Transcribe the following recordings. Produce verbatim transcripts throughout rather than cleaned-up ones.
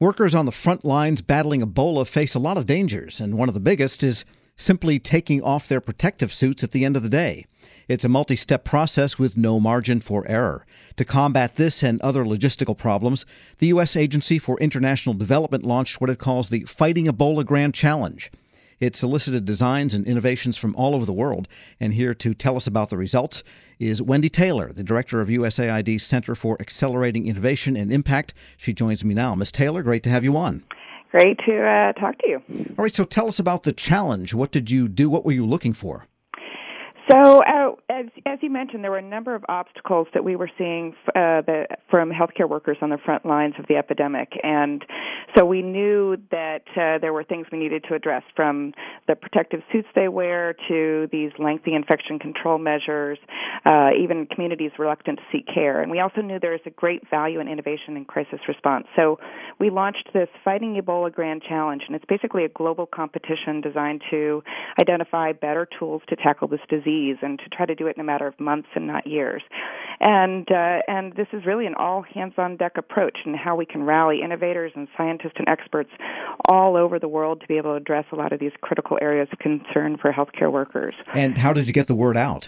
Workers on the front lines battling Ebola face a lot of dangers, and one of the biggest is simply taking off their protective suits at the end of the day. It's a multi-step process with no margin for error. To combat this and other logistical problems, the U S Agency for International Development launched what it calls the Fighting Ebola Grand Challenge. It solicited designs and innovations from all over the world, and here to tell us about the results is Wendy Taylor, the director of U S A I D's Center for Accelerating Innovation and Impact. She joins me now. Miz Taylor, great to have you on. Great to uh, talk to you. All right, so tell us about the challenge. What did you do? What were you looking for? So, uh, as as you mentioned, there were a number of obstacles that we were seeing uh, the, from healthcare workers on the front lines of the epidemic, and so we knew that uh, there were things we needed to address, from the protective suits they wear to these lengthy infection control measures, uh, even communities reluctant to seek care. And we also knew there was a great value in innovation in crisis response. So we launched this Fighting Ebola Grand Challenge, and it's basically a global competition designed to identify better tools to tackle this disease, and to try to do it in a matter of months and not years. And uh, and this is really an all-hands-on-deck approach in how we can rally innovators and scientists and experts all over the world to be able to address a lot of these critical areas of concern for healthcare workers. And how did you get the word out?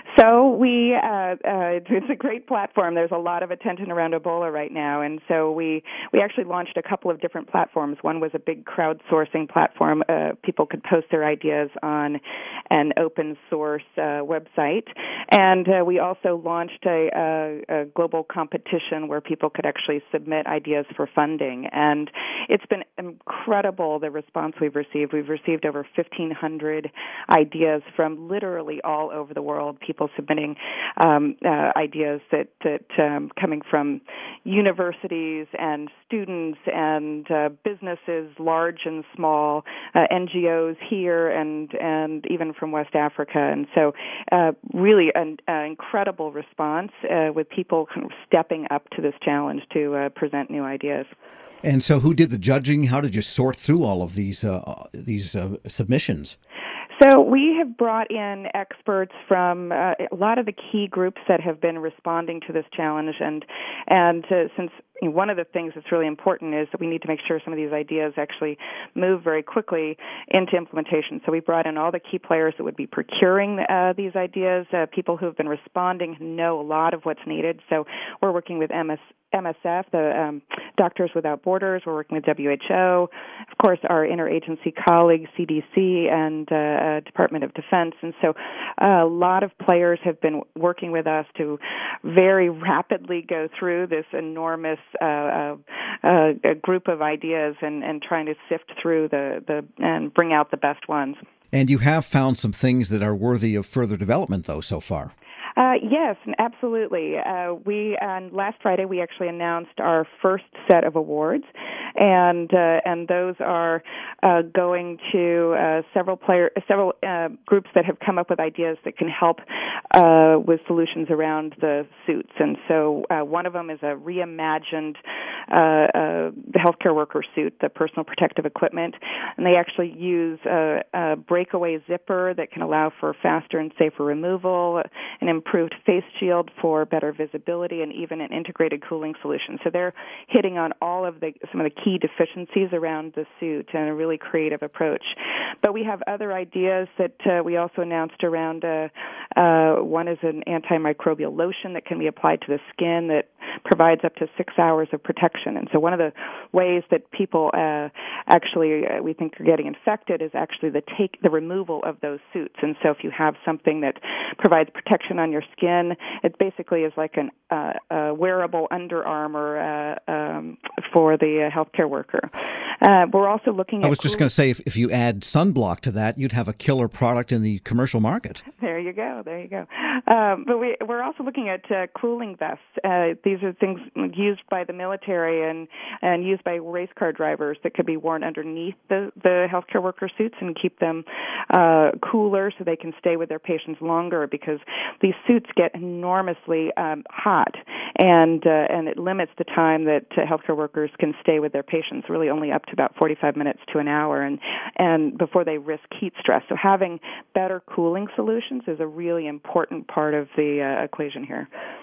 So we, uh, uh, it's a great platform. There's a lot of attention around Ebola right now, and so we, we actually launched a couple of different platforms. One was a big crowdsourcing platform. Uh, people could post their ideas on an open source uh, website, and uh, we also launched a, a, a global competition where people could actually submit ideas for funding. And it's been incredible, the response we've received. We've received over fifteen hundred ideas from literally all over the world. People submitting um, uh, ideas that, that um, coming from universities and students and uh, businesses, large and small, uh, N G Os here and and even from West Africa. And so uh, really an uh, incredible response uh, with people kind of stepping up to this challenge to uh, present new ideas. And so who did the judging? How did you sort through all of these uh, these uh, submissions? So we have brought in experts from uh, a lot of the key groups that have been responding to this challenge, and and uh, since you know, one of the things that's really important is that we need to make sure some of these ideas actually move very quickly into implementation. So we brought in all the key players that would be procuring uh, these ideas, uh, people who have been responding, who know a lot of what's needed. So we're working with M S. M S F, the um, Doctors Without Borders. We're working with W H O, of course, our interagency colleagues, C D C and uh, Department of Defense. And so uh, a lot of players have been working with us to very rapidly go through this enormous uh, uh, uh, group of ideas and, and trying to sift through the, the and bring out the best ones. And you have found some things that are worthy of further development, though, so far. Uh, yes, absolutely. Uh, we on last Friday we actually announced our first set of awards, and uh, and those are uh, going to uh, several player several uh, groups that have come up with ideas that can help uh, with solutions around the suits. And so uh, one of them is a reimagined uh, uh, healthcare worker suit, the personal protective equipment, and they actually use a, a breakaway zipper that can allow for faster and safer removal, an improved face shield for better visibility, and even an integrated cooling solution. So they're hitting on all of the some of the key deficiencies around the suit and a really creative approach. But we have other ideas that uh, we also announced around. Uh, uh, one is an antimicrobial lotion that can be applied to the skin that provides up to six hours of protection. And so one of the ways that people uh, actually, uh, we think, are getting infected is actually the take the removal of those suits. And so if you have something that provides protection on your skin, it basically is like an uh, a wearable Under Armour uh, um, for the uh, healthcare worker. Uh, we're also looking at... I was just going to say, if, if you add sunblock to that, you'd have a killer product in the commercial market. There you go, there you go. Um, but we, we're also looking at uh, cooling vests. Uh, these are things used by the military and, and used by race car drivers that could be worn underneath the, the healthcare worker suits and keep them uh, cooler so they can stay with their patients longer, because these suits get enormously um, hot, and uh, and it limits the time that uh, healthcare workers can stay with their patients, really only up to about forty-five minutes to an hour, and and before they risk heat stress. So having better cooling solutions is a really important part of the uh, equation here.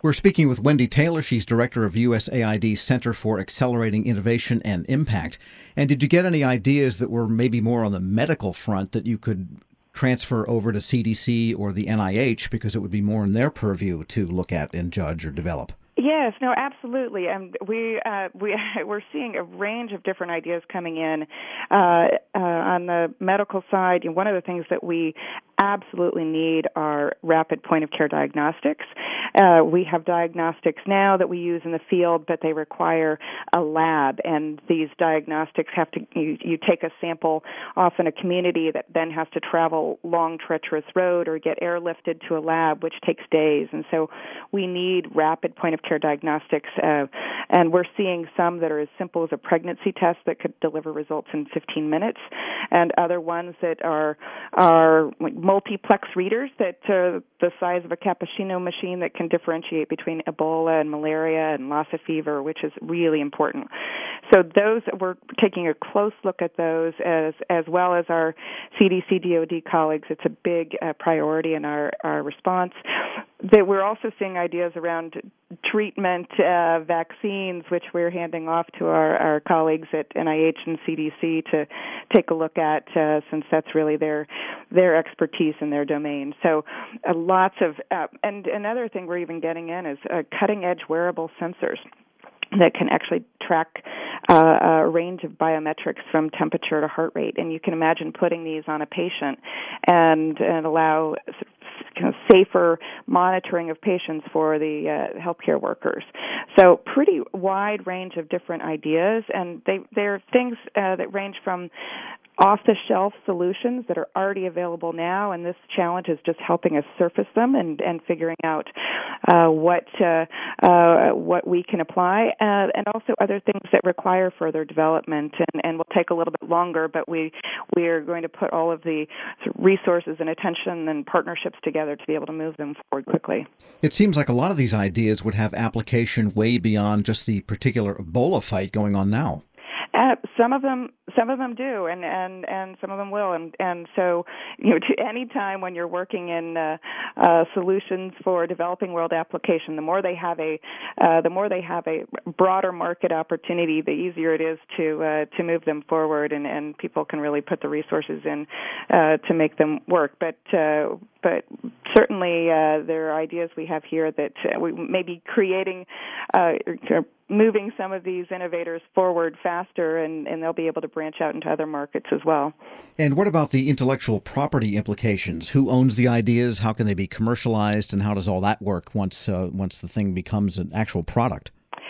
We're speaking with Wendy Taylor. She's director of U S A I D's Center for Accelerating Innovation and Impact. And did you get any ideas that were maybe more on the medical front that you could transfer over to C D C or the N I H, because it would be more in their purview to look at and judge or develop? Yes, no, absolutely. And we uh, we we're seeing a range of different ideas coming in uh, uh, on the medical side. One of the things that we absolutely need are rapid point-of-care diagnostics. Uh, we have diagnostics now that we use in the field, but they require a lab, and these diagnostics have to, you, you take a sample off in a community that then has to travel long, treacherous road or get airlifted to a lab, which takes days. And so we need rapid point-of-care diagnostics, uh, and we're seeing some that are as simple as a pregnancy test that could deliver results in fifteen minutes, and other ones that are are like multiplex readers that are the size of a cappuccino machine that can differentiate between Ebola and malaria and Lassa fever, which is really important. So those, we're taking a close look at those, as as well as our C D C D O D colleagues. It's a big uh, priority in our, our response. That we're also seeing ideas around treatment, uh, vaccines, which we're handing off to our, our colleagues at N I H and C D C to take a look at, uh, since that's really their their expertise in their domain. So uh, lots of, uh, and another thing we're even getting in is uh, cutting-edge wearable sensors that can actually track uh, a range of biometrics from temperature to heart rate. And you can imagine putting these on a patient and, and allow kind of safer monitoring of patients for the uh, healthcare workers. So pretty wide range of different ideas, and they, they're things uh, that range from off-the-shelf solutions that are already available now, and this challenge is just helping us surface them and, and figuring out uh, what uh, uh, what we can apply, uh, and also other things that require further development and, and will take a little bit longer, but we we are going to put all of the resources and attention and partnerships together to be able to move them forward quickly. It seems like a lot of these ideas would have application way beyond just the particular Ebola fight going on now. Uh, some of them, some of them do, and, and, and some of them will, and and so you know, to any time when you're working in uh, uh, solutions for developing world application, the more they have a, uh, the more they have a broader market opportunity, the easier it is to uh, to move them forward, and, and people can really put the resources in uh, to make them work. But uh, but certainly uh, there are ideas we have here that uh, we may be creating. Uh, moving some of these innovators forward faster, and, and they'll be able to branch out into other markets as well. And what about the intellectual property implications? Who owns the ideas? How can they be commercialized? And how does all that work once uh, once the thing becomes an actual product?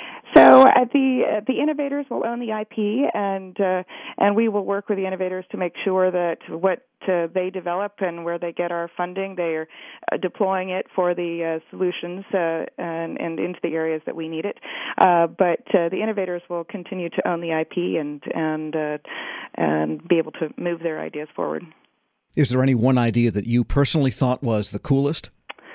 So uh, the uh, the innovators will own the I P, and uh, and we will work with the innovators to make sure that what uh, they develop and where they get our funding, they are uh, deploying it for the uh, solutions uh, and, and into the areas that we need it. Uh, but uh, the innovators will continue to own the I P and and uh, and be able to move their ideas forward. Is there any one idea that you personally thought was the coolest?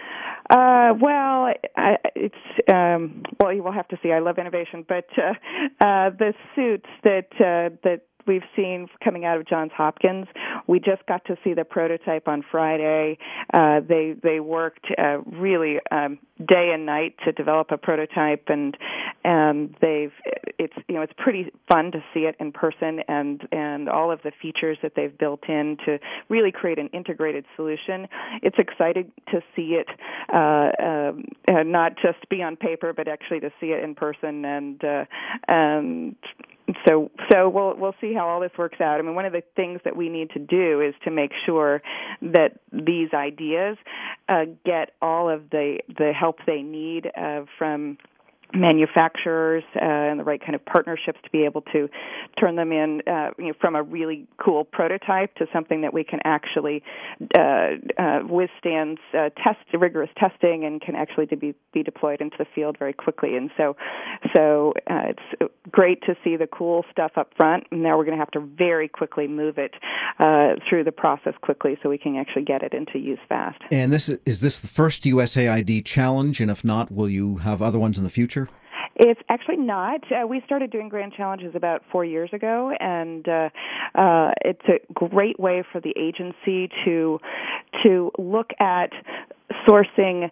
Uh, well, I, it's um, well, you will have to see. I love innovation, but uh, uh, the suits that uh, that we've seen coming out of Johns Hopkins, we just got to see the prototype on Friday. Uh, they they worked uh, really um, day and night to develop a prototype, and and they've it's you know it's pretty fun to see it in person, and and all of the features that they've built in to really create an integrated solution. It's exciting to see it uh, um, uh, not just be on paper, but actually to see it in person, and uh, and. So, so we'll we'll see how all this works out. I mean, one of the things that we need to do is to make sure that these ideas uh, get all of the the help they need uh, from manufacturers uh, and the right kind of partnerships to be able to turn them in uh, you know, from a really cool prototype to something that we can actually uh, uh, withstand uh, test rigorous testing and can actually be be deployed into the field very quickly. And so, so uh, it's great to see the cool stuff up front. Now we're going to have to very quickly move it uh, through the process quickly so we can actually get it into use fast. And this is, is this the first U S A I D challenge? And if not, will you have other ones in the future? It's actually not. Uh, we started doing grand challenges about four years ago, and uh, uh, it's a great way for the agency to to look at sourcing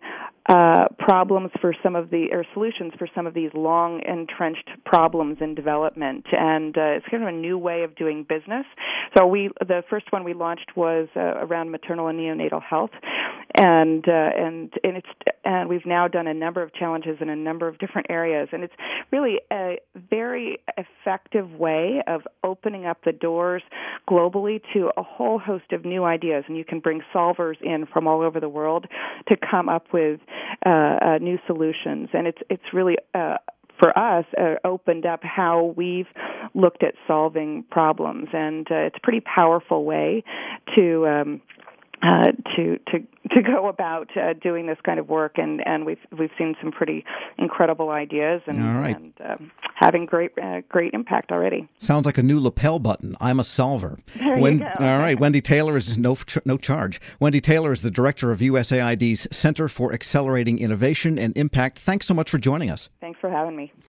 uh, problems for some of the, or solutions for some of these long entrenched problems in development. And uh, it's kind of a new way of doing business. So we, the first one we launched was uh, around maternal and neonatal health, and uh, and and it's and we've now done a number of challenges in a number of different areas, and it's really a very effective way of opening up the doors globally to a whole host of new ideas, and you can bring solvers in from all over the world to come up with uh, uh, new solutions, and it's it's really uh, for us, uh, opened up how we've looked at solving problems, and uh, it's a pretty powerful way to um, uh, to to to go about uh, doing this kind of work, and, and we've we've seen some pretty incredible ideas, and, All right. and um, having great uh, great impact already. Sounds like a new lapel button. I'm a solver. There When, you go. All right. Wendy Taylor is no no charge. Wendy Taylor is the director of U S A I D's Center for Accelerating Innovation and Impact. Thanks so much for joining us. Thanks for having me.